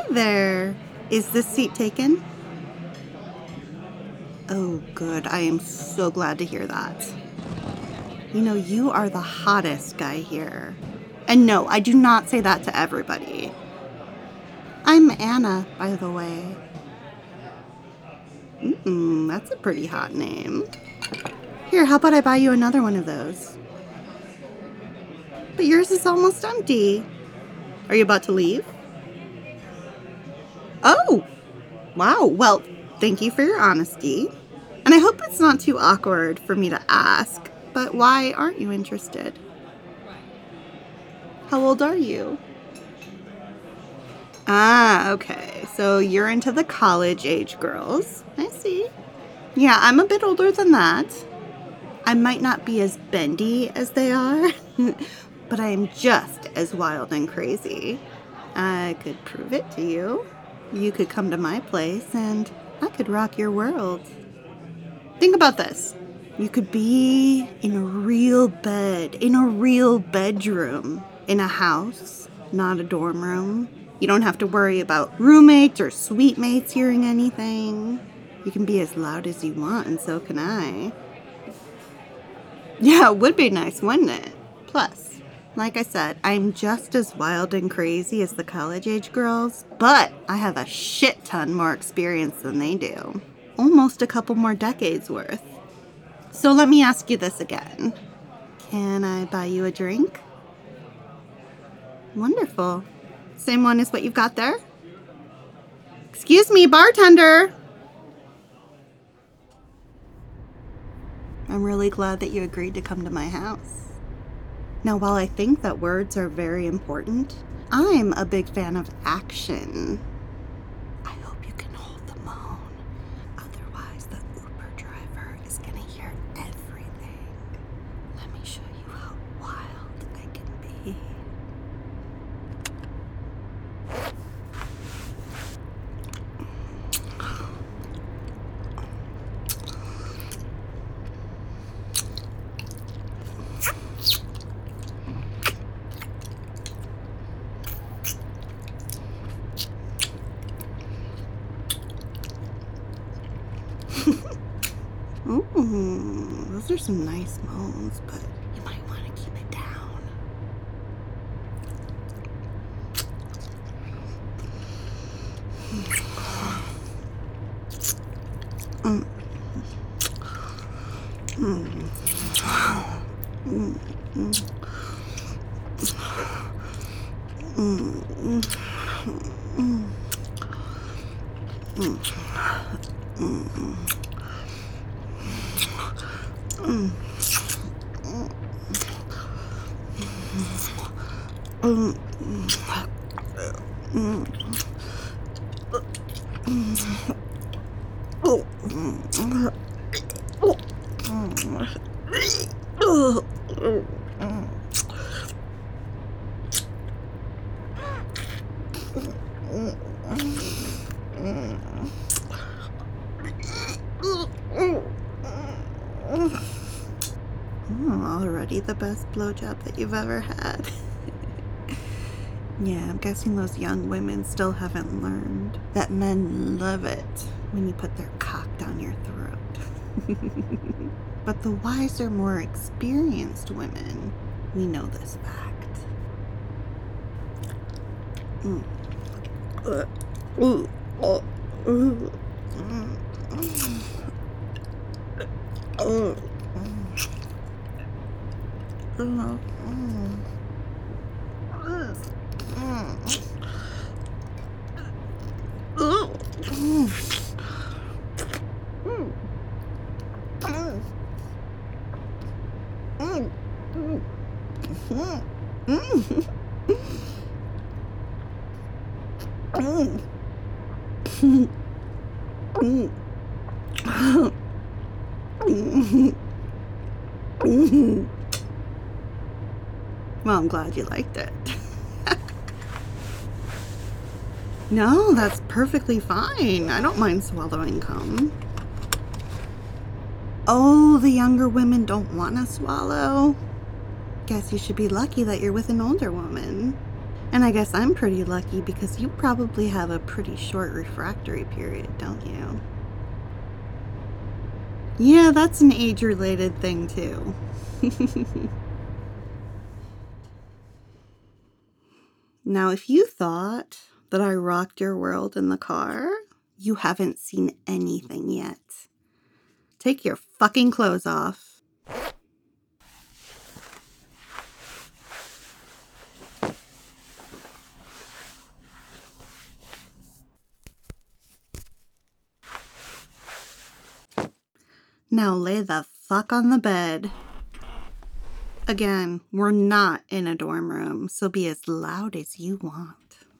there. Is this seat taken? Oh, good. I am so glad to hear that. You know, you are the hottest guy here. And no, I do not say that to everybody. I'm Anna, by the way. That's a pretty hot name. Here, how about I buy you another one of those? But yours is almost empty. Are you about to leave? Oh! Wow, well, thank you for your honesty. And I hope it's not too awkward for me to ask, but why aren't you interested? How old are you? Ah, okay. So you're into the college age girls. I see. Yeah, I'm a bit older than that. I might not be as bendy as they are, but I am just as wild and crazy. I could prove it to you. You could come to my place and I could rock your world. Think about this. You could be in a real bed, in a real bedroom, in a house, not a dorm room. You don't have to worry about roommates or suite mates hearing anything. You can be as loud as you want, and so can I. Yeah, it would be nice, wouldn't it? Plus, like I said, I'm just as wild and crazy as the college-age girls, but I have a shit ton more experience than they do. Almost a couple more decades worth. So let me ask you this again. Can I buy you a drink? Wonderful. Same one as what you've got there? Excuse me, bartender! I'm really glad that you agreed to come to my house. Now, while I think that words are very important, I'm a big fan of action. I hope you can hold the moan. Otherwise, the Uber driver is gonna hear everything. Let me show you how wild I can be. Ooh, those are some nice moans, but you might want to keep it down. Already the best blowjob that you've ever had. Yeah, I'm guessing those young women still haven't learned that men love it when you put their cock down your throat. But the wiser, more experienced women, we know this fact. Well, I'm glad you liked it. No, that's perfectly fine. I don't mind swallowing cum. Oh, the younger women don't want to swallow? Guess you should be lucky that you're with an older woman. And I guess I'm pretty lucky because you probably have a pretty short refractory period, don't you? Yeah, that's an age-related thing too. Now, if you thought that I rocked your world in the car, you haven't seen anything yet. Take your fucking clothes off. Now lay the fuck on the bed. Again, we're not in a dorm room, so be as loud as you want.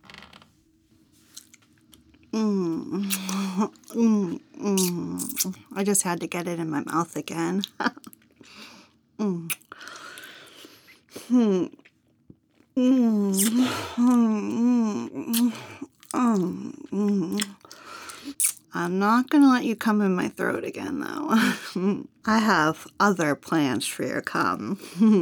I just had to get it in my mouth again. I'm not gonna let you come in my throat again, though. I have other plans for your cum.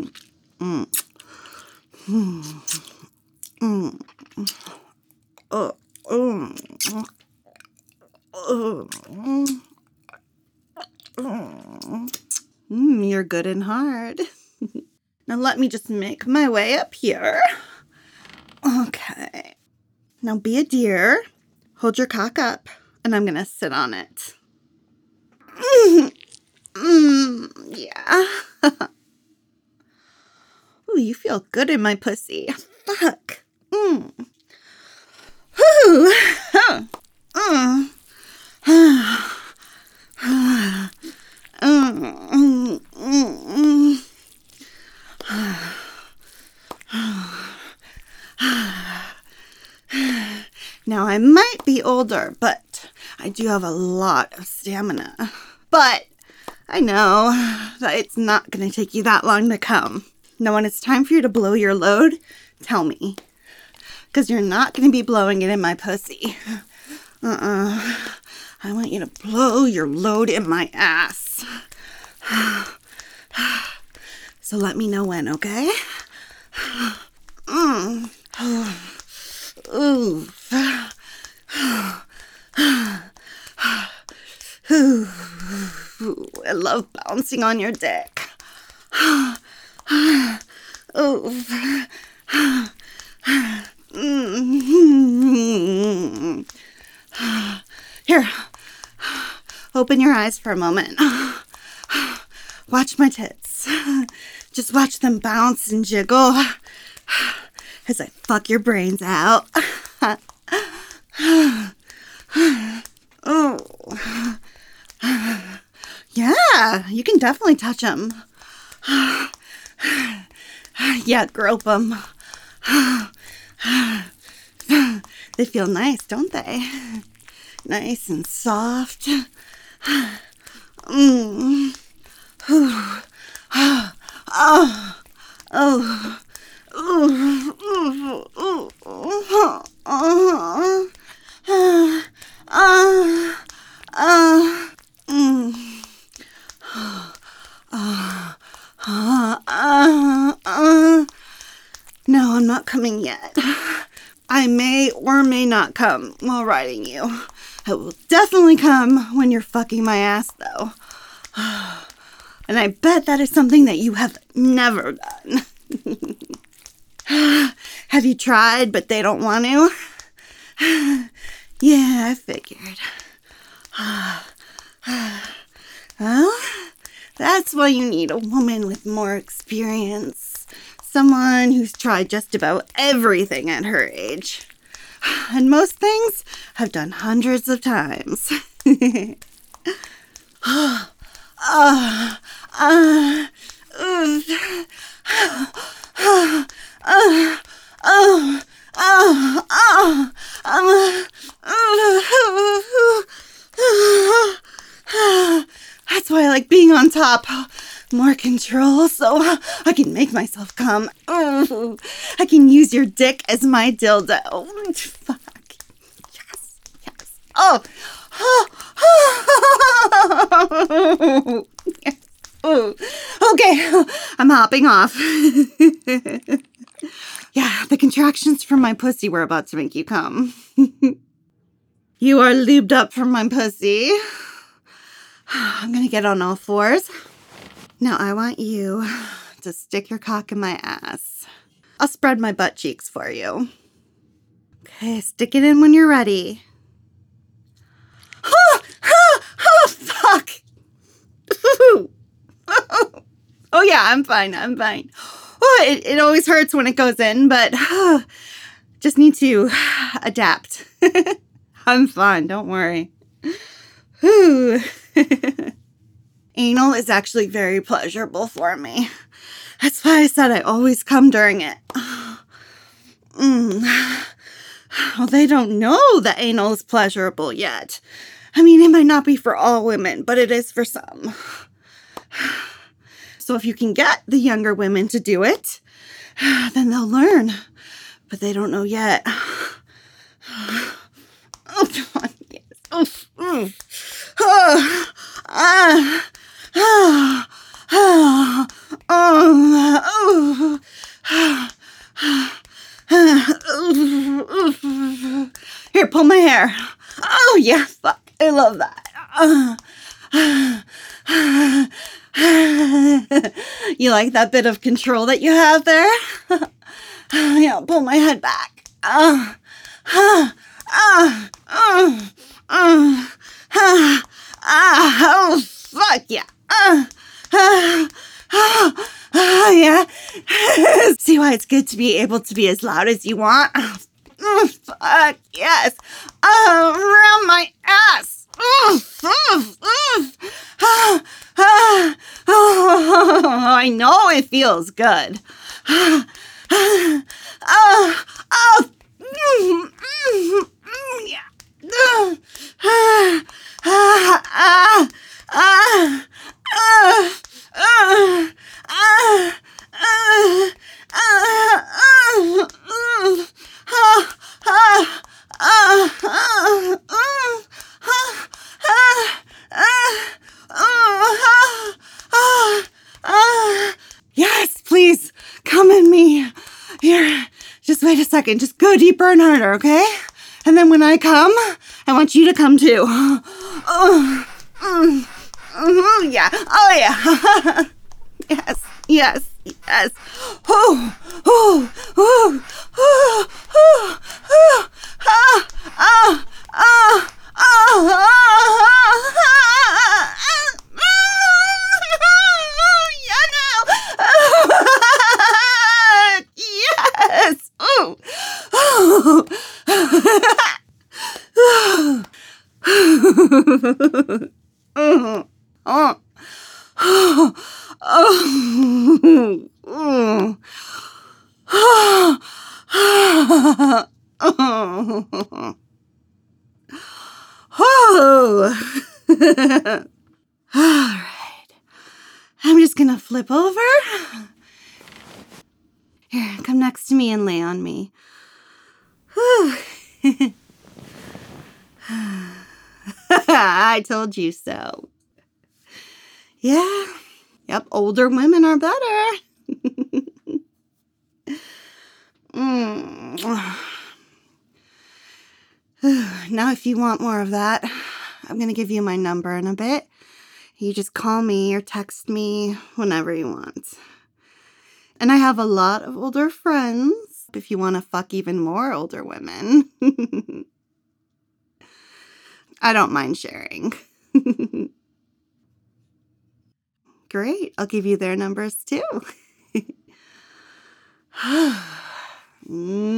You're good and hard. Now let me just make my way up here. Okay. Now be a dear. Hold your cock up, and I'm gonna sit on it. Yeah. Ooh, you feel good in my pussy. Fuck. Now, I might be older, but I do have a lot of stamina. But I know that it's not going to take you that long to come. Now, when it's time for you to blow your load, tell me. Because you're not going to be blowing it in my pussy. I want you to blow your load in my ass. So let me know when, okay? Ooh. I love bouncing on your dick. Here, open your eyes for a moment. Watch my tits. Just watch them bounce and jiggle as I fuck your brains out. Oh. Yeah, you can definitely touch them. Yeah, grope them. They feel nice, don't they? Nice and soft. No, I'm not coming yet. I may or may not come while riding you. I will definitely come when you're fucking my ass, though. And I bet that is something that you have never done. Have you tried, but they don't want to? Yeah, I figured. Well, that's why you need a woman with more experience. Someone who's tried just about everything at her age. And most things I've done hundreds of times. That's why I like being on top. More control so I can make myself come. I can use your dick as my dildo. Fuck. Yes. Yes. Oh. Yes. Oh. Okay. I'm hopping off. Yeah, the contractions from my pussy were about to make you come. You are lubed up from my pussy. I'm gonna get on all fours. Now I want you to stick your cock in my ass. I'll spread my butt cheeks for you. Okay, stick it in when you're ready. Oh, fuck. Oh, yeah, I'm fine. Oh, it always hurts when it goes in, but just need to adapt. I'm fine. Don't worry. Anal is actually very pleasurable for me. That's why I said I always come during it. Well, they don't know that anal is pleasurable yet. I mean, it might not be for all women, but it is for some. So if you can get the younger women to do it, then they'll learn. But they don't know yet. Oh, God, yes. Oof, oof. Here, pull my hair. Oh, yeah, fuck. I love that. You like that bit of control that you have there? Yeah, pull my head back. Oh, fuck yeah. Yeah. See why it's good to be able to be as loud as you want? Fuck yes. Around my ass. I know it feels good. Yes, please, come in me. Here, just wait a second. Just go deeper and harder, okay? And then when I come, I want you to come too. Yeah. Oh, yeah. Yes, yes, yes. Yes. All right. I'm just gonna flip over. Here, come next to me and lay on me. I told you so. Yeah. Yep, older women are better. Now, if you want more of that, I'm going to give you my number in a bit. You just call me or text me whenever you want. And I have a lot of older friends if you want to fuck even more older women. I don't mind sharing. Great. I'll give you their numbers too.